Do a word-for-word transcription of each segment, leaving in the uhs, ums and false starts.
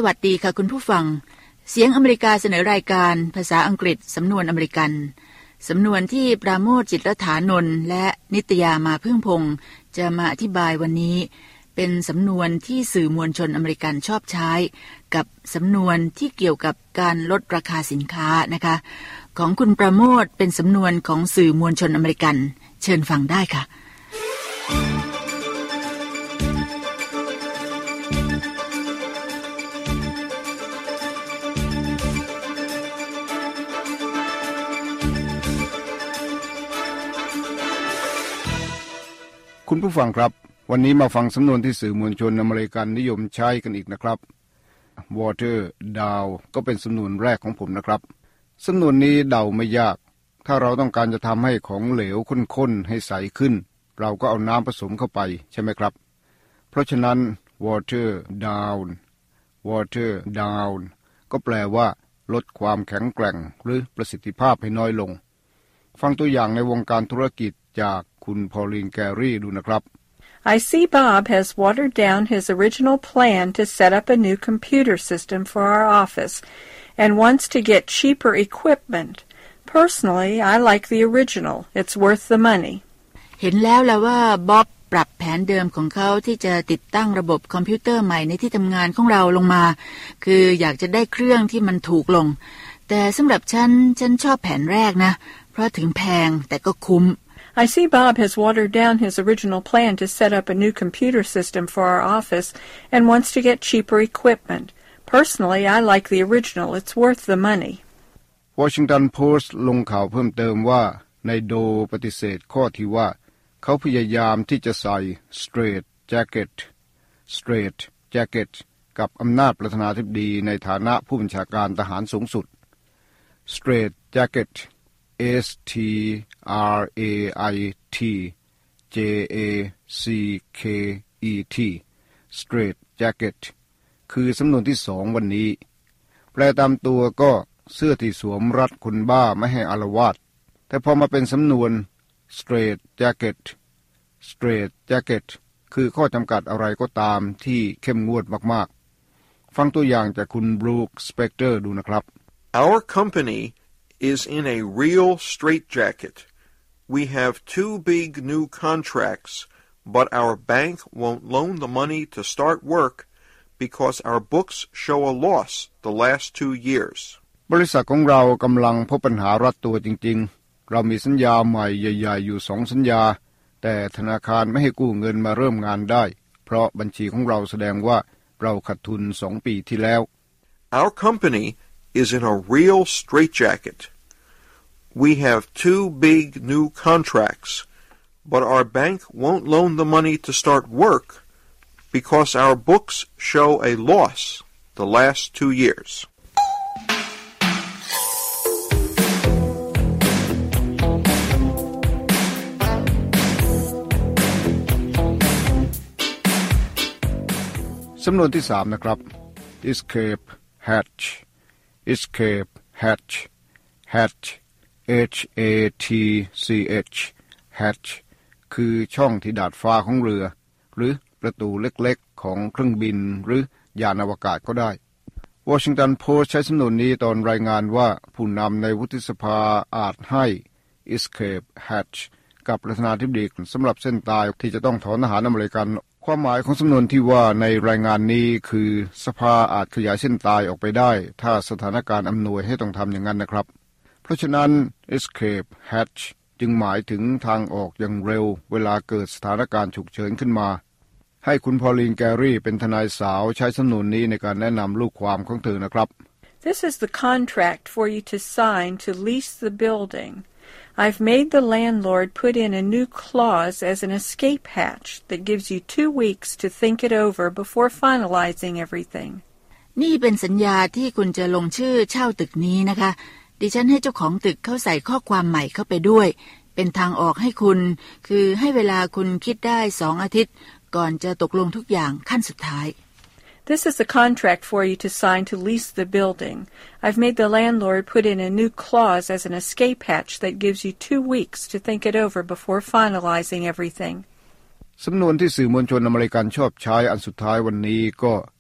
วัสดีค่ะคุณผู้ฟังเสียงอเมริกาเสนอรายการภาษาอังกฤษสำนวนอเมริกันสำนวนที่ปราโมช จิตรฐานนท์และนิตยามาพึ่งพงษ์จะมาอธิบายวันนี้เป็นสำนวนที่สื่อมวลชนอเมริกันชอบใช้กับสำนวนที่เกี่ยวกับการลดราคาสินค้านะคะของคุณปราโมชเป็นสำนวนของสื่อมวลชนอเมริกันเชิญฟังได้ค่ะคุณผู้ฟังครับวันนี้มาฟังสำนวนที่สื่อมวลชนอเมริกันนิยมใช้กันอีกนะครับ water down ก็เป็นสำนวนแรกของผมนะครับสำนวนนี้เดาไม่ยากถ้าเราต้องการจะทำให้ของเหลวข้นๆให้ใสขึ้นเราก็เอาน้ำผสมเข้าไปใช่ไหมครับเพราะฉะนั้น water down water down ก็แปลว่าลดความแข็งแกร่งหรือประสิทธิภาพให้น้อยลงฟังตัวอย่างในวงการธุรกิจจากคุณพอลลีนแกรี่ดูนะครับ I see Bob has watered down his original plan to set up a new computer system for our office and wants to get cheaper equipment. Personally, I like the original. It's worth the money. เห็นแล้วล่ะว่าบ๊อบปรับแผนเดิมของเขาที่จะติดตั้งระบบคอมพิวเตอร์ใหม่ในที่ทำงานของเราลงมาคืออยากจะได้เครื่องที่มันถูกลงแต่สำหรับฉันฉันชอบแผนแรกนะเพราะถึงแพงแต่ก็คุ้ม I see Bob has watered down his original plan to set up a new computer system for our office and wants to get cheaper equipment. Personally, I like the original. It's worth the money. Washington Post ลงข่าวเพิ่มเติมว่าในโดปฏิเสธข้อที่ว่าเขาพยายามที่จะใส่ straight jacket straight jacket กับอำนาจประธานาธิบดีในฐานะผู้บัญชาการทหารสูงสุด straight jacket S T R A I T J A C K E T straight jacket คือสำนวนที่สองวันนี้แปลตามตัวก็เสื้อที่สวมรัดคนบ้าไม่ให้อาละวาดแต่พอมาเป็นสำนวน straight jacket straight jacket คือข้อจำกัดอะไรก็ตามที่เข้มงวดมากๆฟังตัวอย่างจากคุณบรูคสเปกเตอร์ดูนะครับ Our company is in a real straitjacket. We have two big new contracts, but our bank won't loan the money to start work because our books show a loss the last two years. บริษัทของเรากำลังพบปัญหารัดตัวจริงๆเรามีสัญญาใหม่ใหญ่ๆอยู่สองสัญญาแต่ธนาคารไม่ให้กู้เงินมาเริ่มงานได้เพราะบัญชีของเราแสดงว่าเราขาดทุนสองปีที่แล้ว Our company is in a real straitjacket.We have two big new contracts, but our bank won't loan the money to start work because our books show a loss the last two years. สำนวนที่สามนะครับ escape hatch escape hatch hatch H A T C H hatch คือช่องที่ดาดฟ้าของเรือหรือประตูเล็กๆของเครื่องบินหรือยานอวกาศก็ได้ Washington Post ใช้สำนวนนี้ตอนรายงานว่าผู้นำในวุฒิสภาอาจให้ escape hatch กับประธานาธิบดีสำหรับเส้นตายที่จะต้องถอนทหารอเมริกันความหมายของสำนวนที่ว่าในรายงานนี้คือสภาอาจขยายเส้นตายออกไปได้ถ้าสถานการณ์อำนวยให้ต้องทำอย่างนั้นนะครับเพราะฉะนั้น escape hatch จึงหมายถึงทางออกอย่างเร็วเวลาเกิดสถานการณ์ฉุกเฉินขึ้นมาให้คุณพอลลีนแกรี่เป็นทนายสาวใช้สำนวนนี้ในการแนะนำลูกความของเธอนะครับ This is the contract for you to sign to lease the building. I've made the landlord put in a new clause as an escape hatch that gives you two weeks to think it over before finalizing everything. นี่เป็นสัญญาที่คุณจะลงชื่อเช่าตึกนี้นะคะดิฉันให้เจ้าของตึกเข้าใส่ข้อความใหม่เข้าไปด้วยเป็นทางออกให้คุณคือให้เวลาคุณคิดได้สองอาทิตย์ก่อนจะตกลงทุกอย่างขั้นสุดท้าย This is the contract for you to sign to lease the building. I've made the landlord put in a new clause as an escape hatch that gives you two weeks to think it over before finalizing everything. สำนวนที่สื่อมวลชนอเมริกันชอบใช้อันสุดท้ายวันนี้ก็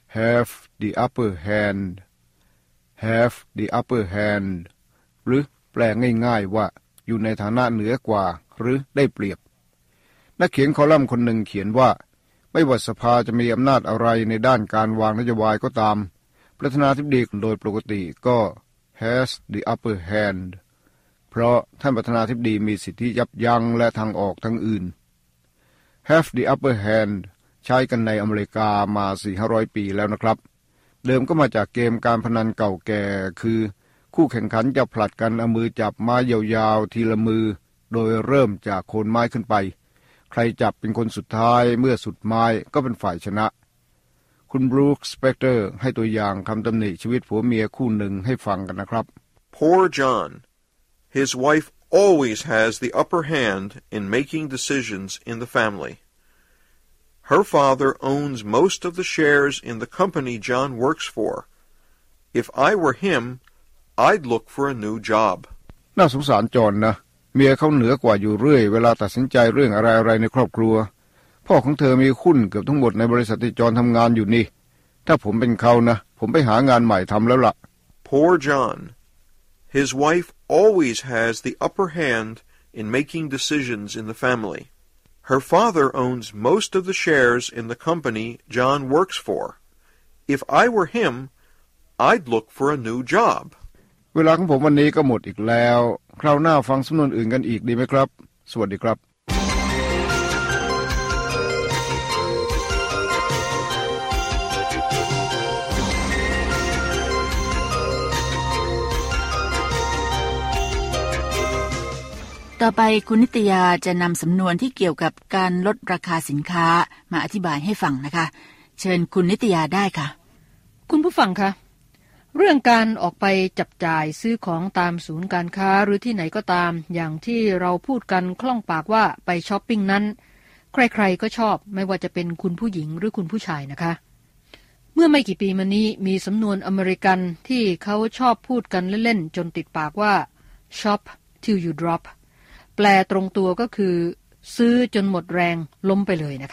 have the upper hand have the upper hand หรือแปลง่ายๆว่าอยู่ในฐานะเหนือกว่าหรือได้เปรียบนักเขียนคอลัมน์คนหนึ่งเขียนว่าไม่ว่าสภาจะมีอำนาจอะไรในด้านการวางนโยบายก็ตามประธานาธิบดีโดยปกติก็ has the upper hand เพราะท่านประธานาธิบดีมีสิทธิยับยั้งและทางออกทั้งอื่น have the upper hand ใช้กันในอเมริกามา สี่ถึงห้าร้อย ปีแล้วนะครับเดิมก็มาจากเกมการพนันเก่าแก่คือคู่แข่งขันจะผลัดกันเอามือจับไม้ยาวๆทีละมือโดยเริ่มจากโคนไม้ขึ้นไปใครจับเป็นคนสุดท้ายเมื่อสุดไม้ก็เป็นฝ่ายชนะคุณบรูคสเปกเตอร์ให้ตัวอย่างคำตำหนิชีวิตผัวเมียคู่หนึ่งให้ฟังกันนะครับ Poor John. His wife always has the upper hand in making decisions in the family. Her father owns most of the shares in the company John works for. If I were him, I'd look for a new job. น่าสงสารจอห์นนะเมียเขาเหนือกว่าอยู่เรื่อยเวลาตัดสินใจเรื่องอะไรๆในครอบครัวพ่อของเธอมีหุ้นเกือบทั้งหมดในบริษัทที่จอห์นทำงานอยู่นี่ถ้าผมเป็นเขานะผมไปหางานใหม่ทำแล้วล่ะ Poor John. His wife always has the upper hand in making decisions in the family. Her father owns most of the shares in the company John works for. If I were him, I'd look for a new job. เวลาของผมวันนี้ก็หมดอีกแล้วคราวหน้าฟังสำนวนอื่นกันอีกดีไหมครับสวัสดีครับต่อไปคุณนิตยาจะนำสำนวนที่เกี่ยวกับการลดราคาสินค้ามาอธิบายให้ฟังนะคะเชิญคุณนิตยาได้ค่ะคุณผู้ฟังคะเรื่องการออกไปจับจ่ายซื้อของตามศูนย์การค้าหรือที่ไหนก็ตามอย่างที่เราพูดกันคล่องปากว่าไปช้อปปิ้งนั้นใครๆก็ชอบไม่ว่าจะเป็นคุณผู้หญิงหรือคุณผู้ชายนะคะเมื่อไม่กี่ปีมานี้มีสำนวนอเมริกันที่เขาชอบพูดกันเล่นๆจนติดปากว่า shop till you drop แปลตรงตัวก็คือซื้อจนหมดแรงล้มไปเลยนะคะ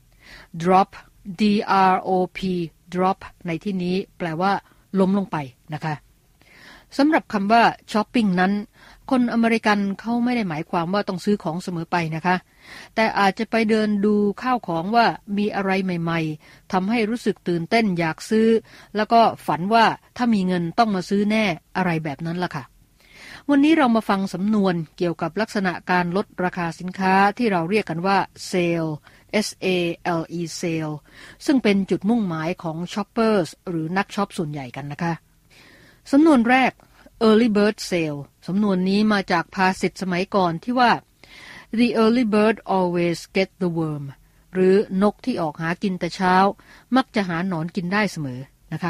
drop d r o p drop ในที่นี้แปลว่าล้มลงไปนะคะสำหรับคำว่าช้อปปิ้งนั้นคนอเมริกันเขาไม่ได้หมายความว่าต้องซื้อของเสมอไปนะคะแต่อาจจะไปเดินดูข้าวของว่ามีอะไรใหม่ๆทำให้รู้สึกตื่นเต้นอยากซื้อแล้วก็ฝันว่าถ้ามีเงินต้องมาซื้อแน่อะไรแบบนั้นล่ะค่ะวันนี้เรามาฟังสำนวนเกี่ยวกับลักษณะการลดราคาสินค้าที่เราเรียกกันว่า sale S A L E sale ซึ่งเป็นจุดมุ่งหมายของ shoppers หรือนักช็อปส่วนใหญ่กันนะคะสำนวนแรก early bird sale สำนวนนี้มาจากภาษิตสมัยก่อนที่ว่า the early bird always get the worm หรือนกที่ออกหากินแต่เช้ามักจะหาหนอนกินได้เสมอนะคะ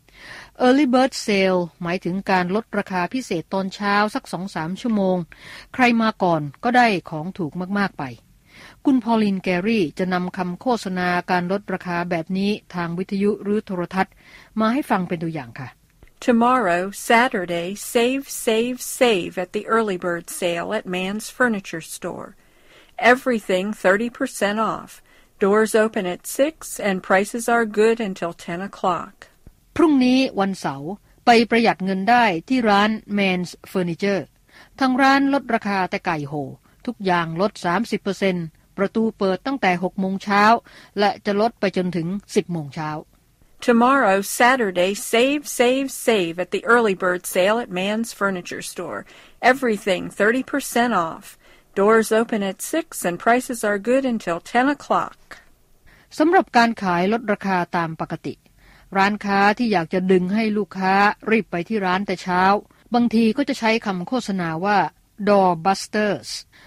early bird sale หมายถึงการลดราคาพิเศษตอนเช้าสัก สองถึงสาม ชั่วโมงใครมาก่อนก็ได้ของถูกมากๆไปคุณพอลินแกรี่จะนำคำโฆษณาการลดราคาแบบนี้ทางวิทยุหรือโทรทัศน์มาให้ฟังเป็นตัวอย่างค่ะ Tomorrow, Saturday, save, save, save at the early bird sale at Man's Furniture Store. Everything thirty percent off. Doors open at six and prices are good until ten o'clock. พรุ่งนี้วันเสาร์ไปประหยัดเงินได้ที่ร้าน Man's Furniture ทางร้านลดราคาแต่ไก่โหทุกอย่างลด สามสิบเปอร์เซ็นต์ ประตูเปิดตั้งแต่ หกโมงเช้าและจะลดไปจนถึง สิบโมงเช้า Tomorrow, Saturday, save, save, save at the early bird sale at Man's Furniture Store. Everything thirty percent off. Doors open at six and prices are good until ten o'clock. สำหรับการขายลดราคาตามปกติร้านค้าที่อยากจะดึงให้ลูกค้ารีบไปที่ร้านแต่เช้าบางทีก็จะใช้คำโฆษณาว่า door busters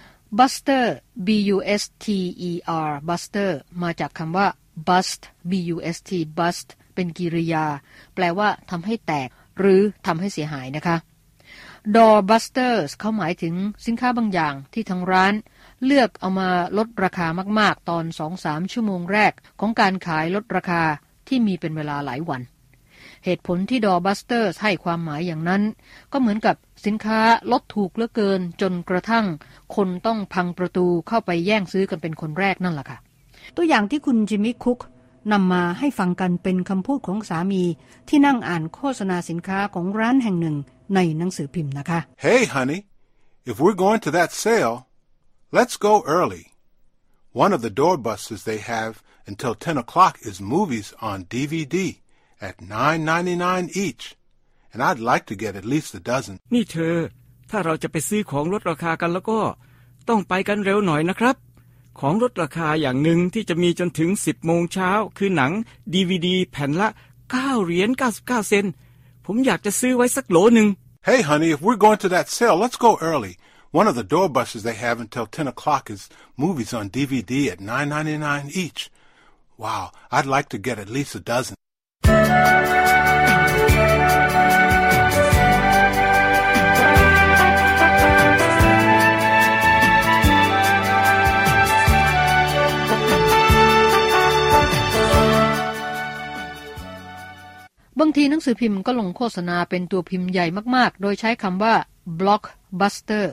buster b u s t e r buster มาจากคำว่า bust b u s t bust เป็นกริยาแปลว่าทำให้แตกหรือทำให้เสียหายนะคะ door busters เขาหมายถึงสินค้าบางอย่างที่ทางร้านเลือกเอามาลดราคามากๆตอน สองถึงสาม ชั่วโมงแรกของการขายลดราคาที่มีเป็นเวลาหลายวันเหตุผลที่ door busters ให้ความหมายอย่างนั้นก็เหมือนกับสินค้าลดถูกเหลือเกินจนกระทั่งคนต้องพังประตูเข้าไปแย่งซื้อกันเป็นคนแรกนั่นแหละค่ะตัวอย่างที่คุณจิมมี่คุกนำมาให้ฟังกันเป็นคำพูดของสามีที่นั่งอ่านโฆษณาสินค้าของร้านแห่งหนึ่งในหนังสือพิมพ์นะคะ Hey honey, if we're going to that sale, let's go early. One of the doorbuses they have until ten o'clock is movies on ดี วี ดี at nine ninety-nine each, and I'd like to get at least a dozen. นี่เธอถ้าเราจะไปซื้อของลดราคากันแล้วก็ต้องไปกันเร็วหน่อยนะครับของลดราคาอย่างหนึ่งที่จะมีจนถึงสิบโมงเช้าคือหนัง ดี วี ดี แผ่นละเก้าเหรียญเก้าสิบเก้าเซนต์ผมอยากจะซื้อไว้สักโหลนึง Hey honey, if we're going to that sale, let's go early. One of the doorbuses they have until ten o'clock is movies on ดี วี ดี at nine ninety-nine each. Wow, I'd like to get at least a dozen. บางทีหนังสือพิมพ์ก็ลงโฆษณาเป็นตัวพิมพ์ใหญ่มากๆโดยใช้คำว่า blockbuster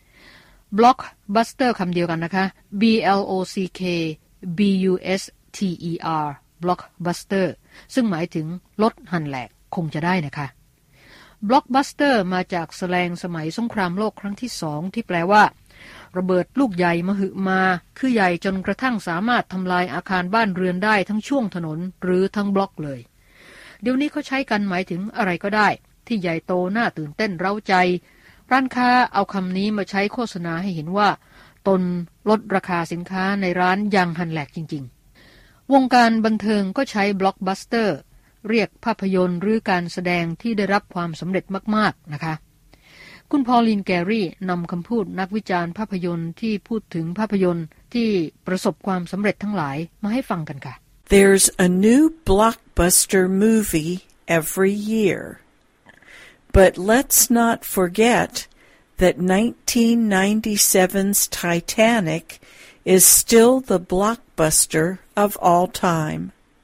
blockbuster คำเดียวกันนะคะ B L O C K B U S T E R blockbuster ซึ่งหมายถึงรถหั่นแหลกคงจะได้นะคะ blockbuster มาจากแสลงสมัยสงครามโลกครั้งที่สองที่แปลว่าระเบิดลูกใหญ่มหึมาคือใหญ่จนกระทั่งสามารถทำลายอาคารบ้านเรือนได้ทั้งช่วงถนนหรือทั้งบล็อกเลยเดี๋ยวนี้เขาใช้กันหมายถึงอะไรก็ได้ที่ใหญ่โตน่าตื่นเต้นเร้าใจร้านค้าเอาคำนี้มาใช้โฆษณาให้เห็นว่าตนลดราคาสินค้าในร้านอย่างหันแหลกจริงๆวงการบันเทิงก็ใช้บล็อกบัสเตอร์เรียกภาพยนตร์หรือการแสดงที่ได้รับความสำเร็จมากๆนะคะคุณพอลลีนแกรี่นำคำพูดนักวิจารณ์ภาพยนตร์ที่พูดถึงภาพยนตร์ที่ประสบความสำเร็จทั้งหลายมาให้ฟังกันค่ะ There's a new blockbuster movie every year. But let's not forget that nineteen ninety-seven's Titanic is still the blockbuster of all time.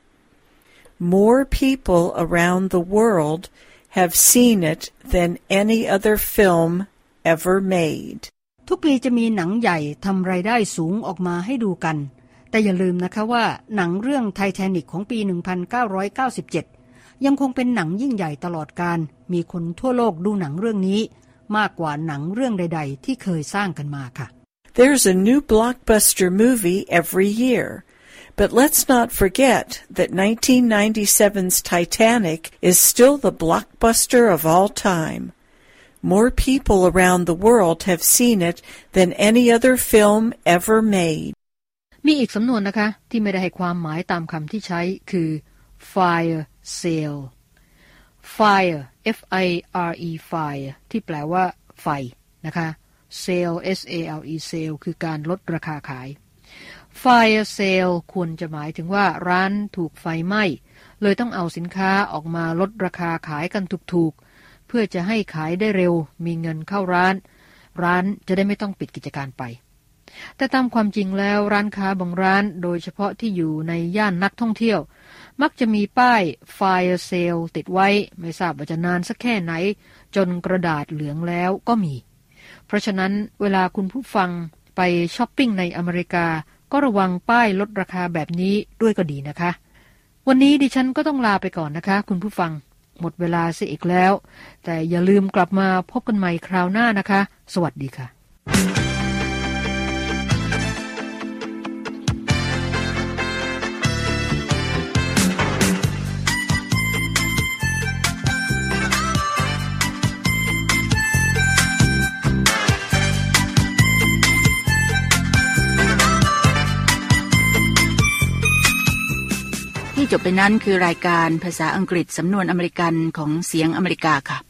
More people around the world have seen it than any other film ever made. ทุกปีจะมีหนังใหญ่ทำรายได้สูงออกมาให้ดูกันแต่อย่าลืมนะคะว่าหนังเรื่องไททานิคของปีหนึ่งพันเก้าร้อยเก้าสิบเจ็ดยังคงเป็นหนังยิ่งใหญ่ตลอดกาลมีคนทั่วโลกดูหนังเรื่องนี้มากกว่าหนังเรื่องใดๆที่เคยสร้างกันมาค่ะ There's a new blockbuster movie every year, but let's not forget that nineteen ninety-seven's Titanic is still the blockbuster of all time. More people around the world have seen it than any other film ever made. มีอีกสำนวนนะคะที่ไม่ได้ให้ความหมายตามคำที่ใช้คือ fire sale fire F I R E fire ที่แปลว่าไฟนะคะ sale S A L E sale คือการลดราคาขาย fire sale ควรจะหมายถึงว่าร้านถูกไฟไหม้เลยต้องเอาสินค้าออกมาลดราคาขายกันถูกๆเพื่อจะให้ขายได้เร็วมีเงินเข้าร้านร้านจะได้ไม่ต้องปิดกิจการไปแต่ตามความจริงแล้วร้านค้าบางร้านโดยเฉพาะที่อยู่ในย่านนักท่องเที่ยวมักจะมีป้าย Fire Sale ติดไว้ไม่ทราบว่าจะนานสักแค่ไหนจนกระดาษเหลืองแล้วก็มีเพราะฉะนั้นเวลาคุณผู้ฟังไปช้อปปิ้งในอเมริกาก็ระวังป้ายลดราคาแบบนี้ด้วยก็ดีนะคะวันนี้ดิฉันก็ต้องลาไปก่อนนะคะคุณผู้ฟังหมดเวลาเสียอีกแล้วแต่อย่าลืมกลับมาพบกันใหม่คราวหน้านะคะสวัสดีค่ะที่จบไปนั้นคือรายการภาษาอังกฤษสำนวนอเมริกันของเสียงอเมริกาค่ะ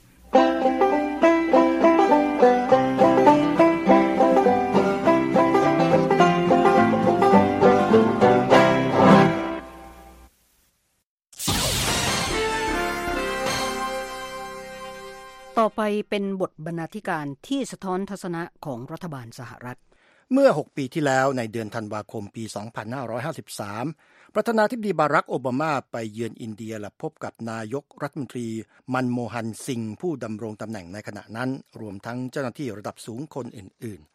ต่อไปเป็นบทบรรณาธิการที่สะท้อนทัศนะของรัฐบาลสหรัฐเมื่อหกปีที่แล้วในเดือนธันวาคมปีสองพันห้าร้อยห้าสิบสามประธานาธิบดีบารักโอบามาไปเยือนอินเดียและพบกับนายกรัฐมนตรีมันโมฮันซิงห์ผู้ดำรงตำแหน่งในขณะนั้นรวมทั้งเจ้าหน้าที่ระดับสูงคนอื่น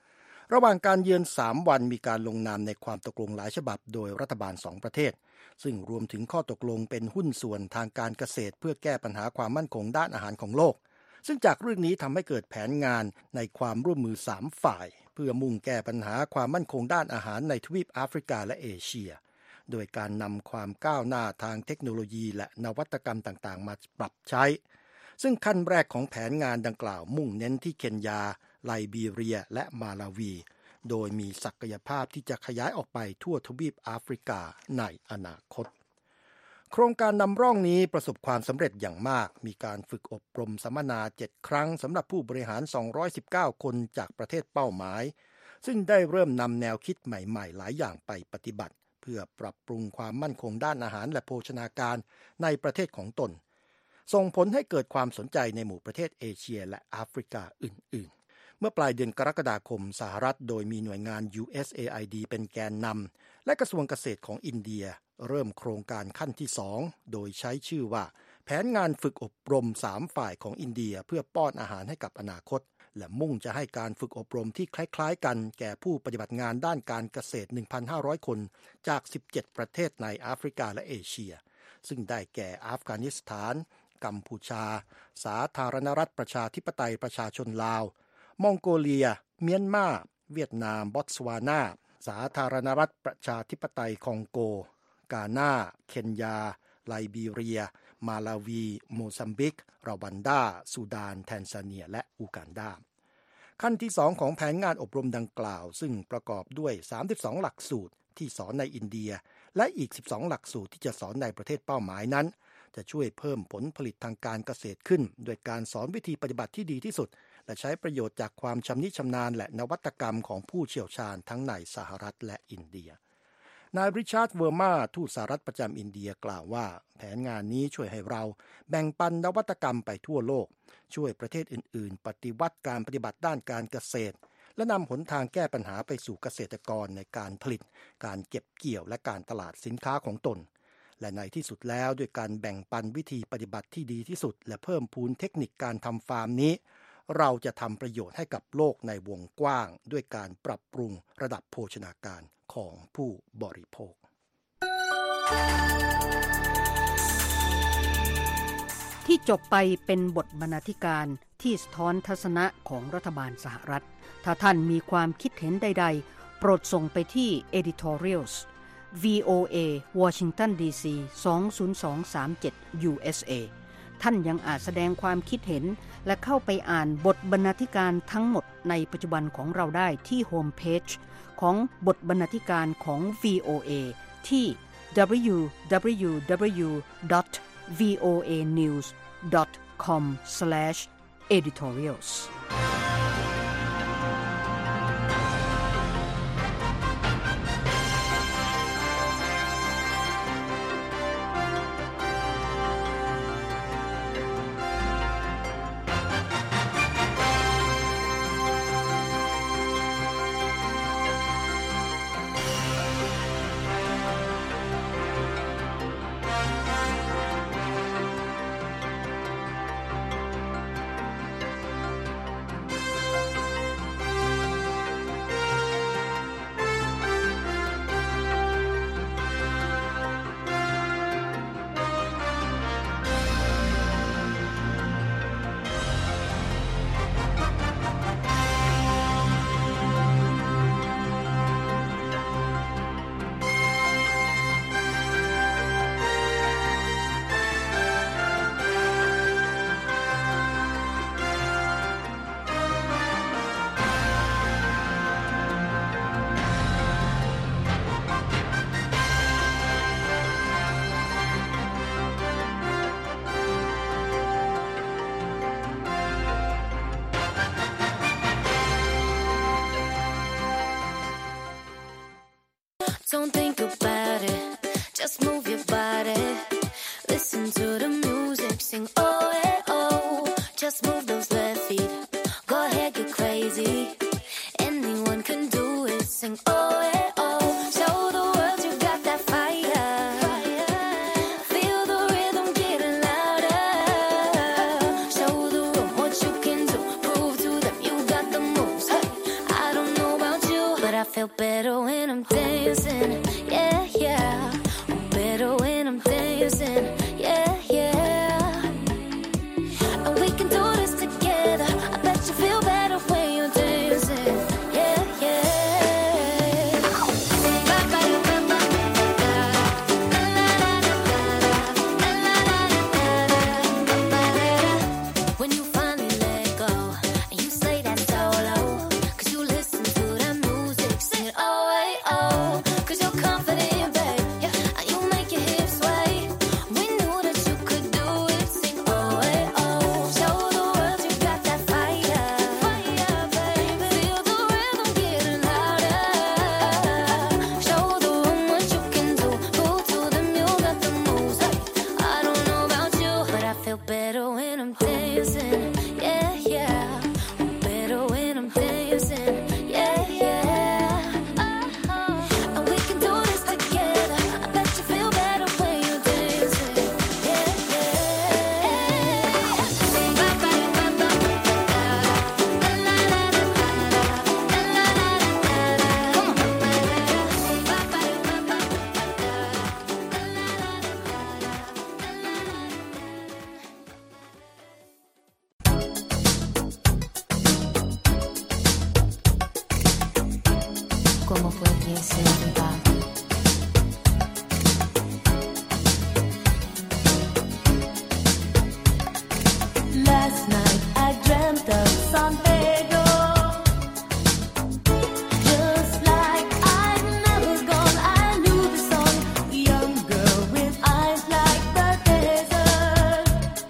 ระหว่างการเยือนสามวันมีการลงนามในความตกลงหลายฉบับโดยรัฐบาลสองประเทศซึ่งรวมถึงข้อตกลงเป็นหุ้นส่วนทางการเกษตรเพื่อแก้ปัญหาความมั่นคงด้านอาหารของโลกซึ่งจากเรื่องนี้ทำให้เกิดแผนงานในความร่วมมือสามฝ่ายเพื่อมุ่งแก้ปัญหาความมั่นคงด้านอาหารในทวีปแอฟริกาและเอเชียโดยการนำความก้าวหน้าทางเทคโนโลยีและนวัตกรรมต่างๆมาปรับใช้ซึ่งขั้นแรกของแผนงานดังกล่าวมุ่งเน้นที่เคนยาไลบีเรียและมาลาวีโดยมีศักยภาพที่จะขยายออกไปทั่วทวีปแอฟริกาในอนาคตโครงการนำร่องนี้ประสบความสำเร็จอย่างมากมีการฝึกอบรมสัมมนาเจ็ดครั้งสำหรับผู้บริหารสองร้อยสิบเก้าคนจากประเทศเป้าหมายซึ่งได้เริ่มนำแนวคิดใหม่ๆหลายอย่างไปปฏิบัติเพื่อปรับปรุงความมั่นคงด้านอาหารและโภชนาการในประเทศของตนส่งผลให้เกิดความสนใจในหมู่ประเทศเอเชียและแอฟริกาอื่นๆเมื่อปลายเดือนกรกฎาคมสหรัฐโดยมีหน่วยงาน ยู เอส เอ ไอ ดี เป็นแกนนำและกระทรวงเกษตรของอินเดียเริ่มโครงการขั้นที่สองโดยใช้ชื่อว่าแผนงานฝึกอบรมสามฝ่ายของอินเดียเพื่อป้อนอาหารให้กับอนาคตและมุ่งจะให้การฝึกอบรมที่คล้ายๆกันแก่ผู้ปฏิบัติงานด้านการเกษตร หนึ่งพันห้าร้อย คนจากสิบเจ็ดประเทศในแอฟริกาและเอเชียซึ่งได้แก่อัฟกานิสถานกัมพูชาสาธารณรัฐประชาธิปไตยประชาชนลาวมองโกเลียเมียนมาเวียดนามบอตสวานาสาธารณรัฐประชาธิปไตยคองโกกานาเคนยาไลบีเรียมาลาวีโมซัมบิกรวันดาซูดานแทนซาเนียและอูกันดาขั้นที่สองของแผนงานอบรมดังกล่าวซึ่งประกอบด้วยสามสิบสองหลักสูตรที่สอนในอินเดียและอีกสิบสองหลักสูตรที่จะสอนในประเทศเป้าหมายนั้นจะช่วยเพิ่มผลผลิตทางการเกษตรขึ้นโดยการสอนวิธีปฏิบัติที่ดีที่สุดและใช้ประโยชน์จากความชำนิชำนาญและนวัตกรรมของผู้เชี่ยวชาญทั้งในสหรัฐและอินเดียนายริชาร์ดเวอร์มาทูตสหรัฐประจำอินเดียกล่าวว่าแผนงานนี้ช่วยให้เราแบ่งปันนวัตกรรมไปทั่วโลกช่วยประเทศอื่นๆปฏิวัติการปฏิบัติด้านการเกษตรและนำหนทางแก้ปัญหาไปสู่เกษตรกรในการผลิตการเก็บเกี่ยวและการตลาดสินค้าของตนและในที่สุดแล้วด้วยการแบ่งปันวิธีปฏิบัติที่ดีที่สุดและเพิ่มพูนเทคนิคการทำฟาร์มนี้เราจะทำประโยชน์ให้กับโลกในวงกว้างด้วยการปรับปรุงระดับโภชนาการของผู้บริโภคที่จบไปเป็นบทบรรณาธิการที่สะท้อนทัศนะของรัฐบาลสหรัฐถ้าท่านมีความคิดเห็นใดๆโปรดส่งไปที่ editorials วี โอ เอ Washington ดี ซี สอง ศูนย์ สอง สาม เจ็ด ยู เอส เอ ท่านยังอาจแสดงความคิดเห็นและเข้าไปอ่านบทบรรณาธิการทั้งหมดในปัจจุบันของเราได้ที่โฮมเพจของบทบรรณาธิการของ วี โอ เอ ที่ ดับเบิลยู ดับเบิลยู ดับเบิลยู ดอท วี โอ เอ นิวส์ ดอท คอม สแลช เอดิทอเรียลส์ Don't think about it, just move your body. Listen to the music, sing oh eh oh. Just move those left feet, go ahead get crazy. Anyone can do it, sing oh eh oh. Show the world you got that fire. Feel the rhythm getting louder. Show the room what you can do, prove to them you got the moves. Hey, I don't know about you. feel better when I'm dancing. Yeah, yeah. Better when I'm dancing. Yeah, yeah. And we can do this together. I bet you feel better when you're dancing. Yeah, yeah. When you finally let go and you say that solo, 'cause you listen to that music, sing it oh, hey, oh, 'cause you're confident, babe. Yeah, and you make your hips sway. We knew that you could do it, sing oh, hey, oh. Show the world you got that fire, fire, baby. Feel the rhythm getting louder. Show the room what you can do. Move to the music, got the moves. Hey, I don't know about you, but I feel better when I'm dancing. Yeah, yeah. Better when I'm dancing. Yeah, yeah. Oh, and we can do this together. I bet you feel better when you're dancing. Yeah, ¿Cómo fue que se va? Last night I dreamt of San Pedro, just like I'd never gone. I knew the song, the young girl with eyes like the desert.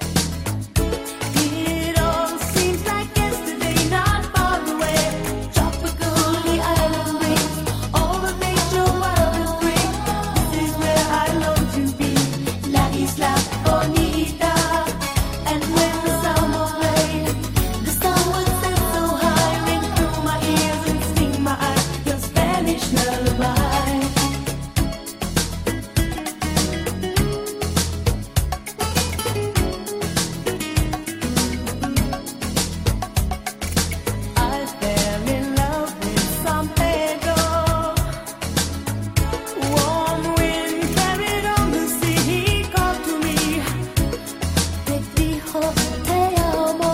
It all seems like yesterday, not far away. Tropical, the island breeze, all the nature wild and free. This is where I long to be, La Isla Bonita. And when the summer played, the sun would set so high, ring through my ears and sting my eyes, your Spanish lullaby. I fell in love with San Pedro. Warm wind carried on the sea, he called to me. Te dijo te amo.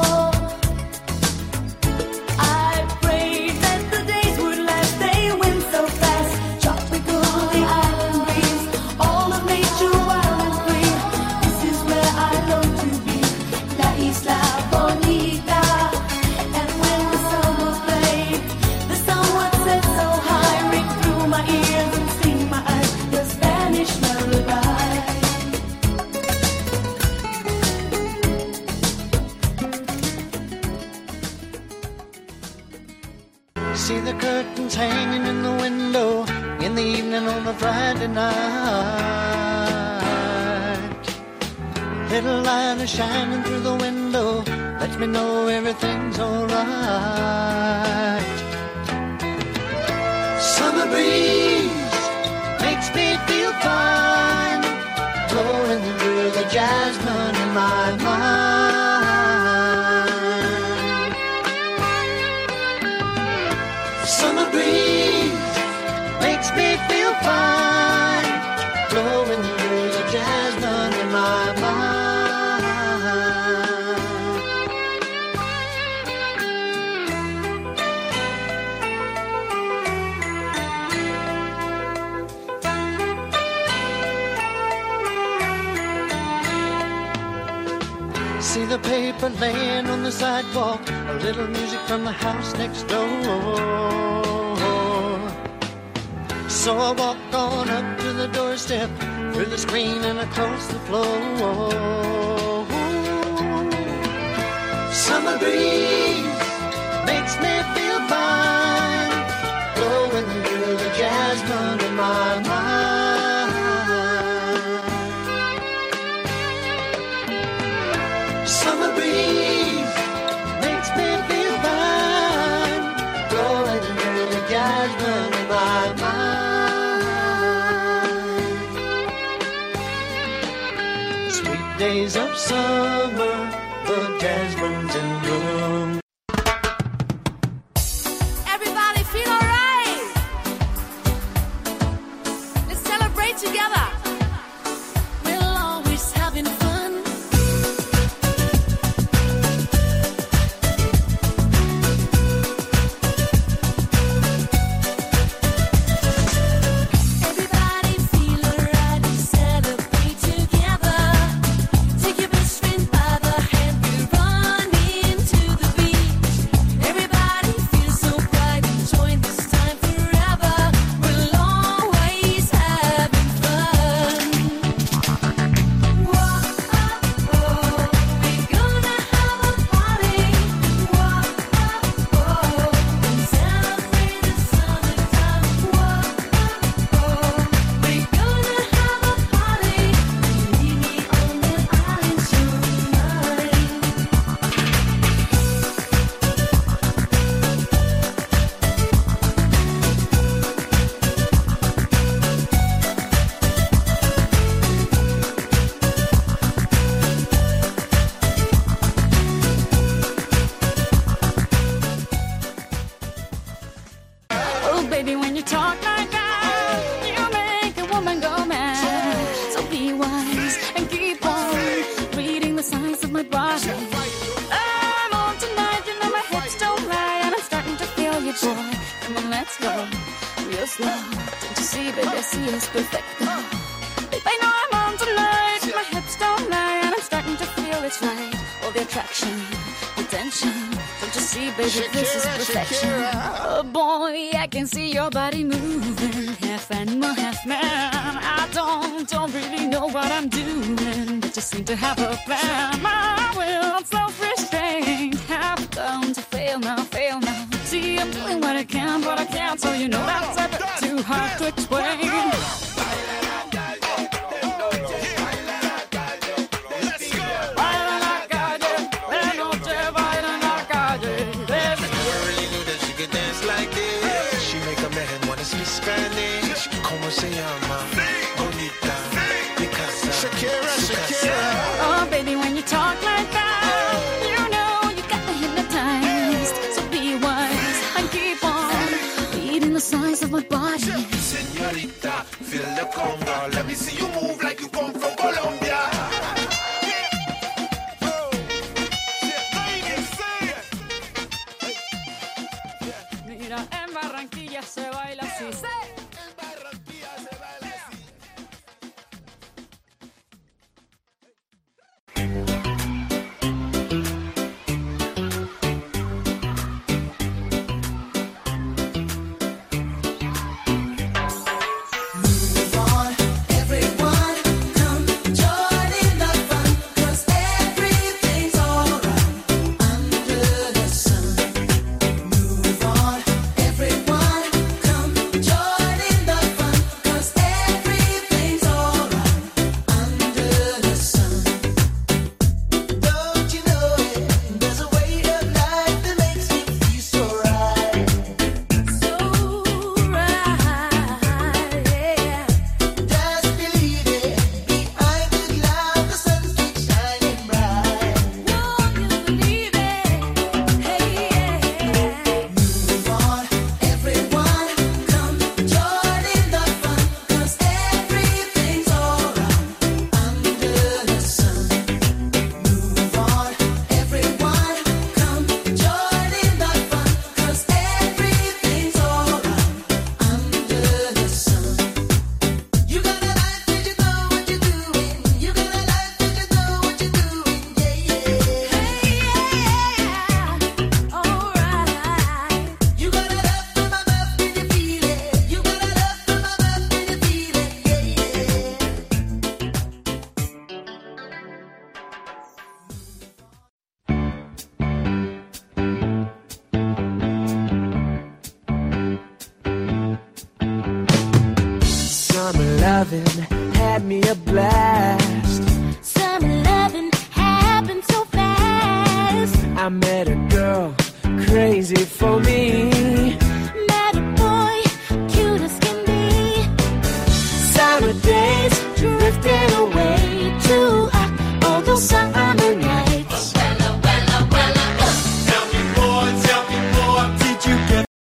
I prayed that the days would last, they went so fast. Tropical, the island breeze, all of nature wild and free. This is where I long to be, La Isla Bonita. And when the summer played, the sun would set so high, ring through my ears and sting my eyes, your Spanish lullaby. See the curtains hanging in the window in the evening on a Friday night. Little light is shining through the window, lets me know everything's alright. Summer breeze makes me feel fine, blowing through the jasmine in my mind. Summer breeze makes me feel fine, blowing through the jasmine in my mind. See the paper laying on the sidewalk, a little music from the house next door. So I walk on up to the doorstep, through the screen and across the floor. Summer breeze makes me feel fine, blowing through the jasmine in my mind. Summer breeze makes me feel fine, blowing through the jasmine in my mind. Sweet days of summer, the jasmine's in bloom. Everybody feel alright. together. We're always having fun. Everybody feel alright and celebrate together. Take your best friend by the hand, we run into the beach. Everybody feel so bright, enjoying this time forever. We're always having fun. Whoa, oh, oh, we're gonna have a party. Whoa, oh, oh, and celebrate the summertime. Whoa, oh, oh, we're gonna have a party. Meet me on the island tonight. Oh, baby, when you talk like that, you make a woman go mad. So be wise and keep on reading the signs of my body. I'm on tonight, you know my hips don't lie, and I'm starting to feel you, boy. Come on, let's go real slow. Don't you see, baby, I see it's perfect. Babe, I know I'm on tonight, my hips don't lie, and I'm starting to feel it's right. All the attraction, the tension. Don't you see, baby, this is perfection. Oh boy, I can see your body moving, half animal, half man. I don't, don't really know what I'm doing, but just seem to have a plan. My will, self-restraint, have come to fail now, fail now. See, I'm doing what I can, but I can't, so you know that's a bit too hard to explain. Baila la calle, de noche, baila la calle, baby. Really knew that she could dance like this. She make a man wanna speak Spanish. Como se llama? Bonita. Picasa. Shakira, Shakira. Oh, baby, when you talk like that, you know you got me hypnotized. So be wise and keep on reading the signs of my body. Señorita, feel the conga. Let me see you move like you come from Colombia. Mira, en Barranquilla se baila así. Everyone, come join in the fun, 'cause everything's alright under the sun. Move on, everyone, come join in the fun, 'cause everything's alright under the sun. Don't you know it? There's a way of life that makes me feel so right, So right, yeah. just believe it. Behind the cloud, the sun keeps shining bright. No, you believe it. Hey, yeah. Move on, everyone, come join in the fun, 'cause everything's alright under the sun. Move on, everyone, come join in the fun, 'cause everything's alright under the sun. You got a life and you know what you're doing. You got a life and you know what you're doing. Yeah, yeah. Hey, yeah. All right. You got a love from above, can you feel it? You got a love from above, can you feel it? Yeah, Summer loving had me a blast. Summer loving happened so fast. I met a girl crazy for me.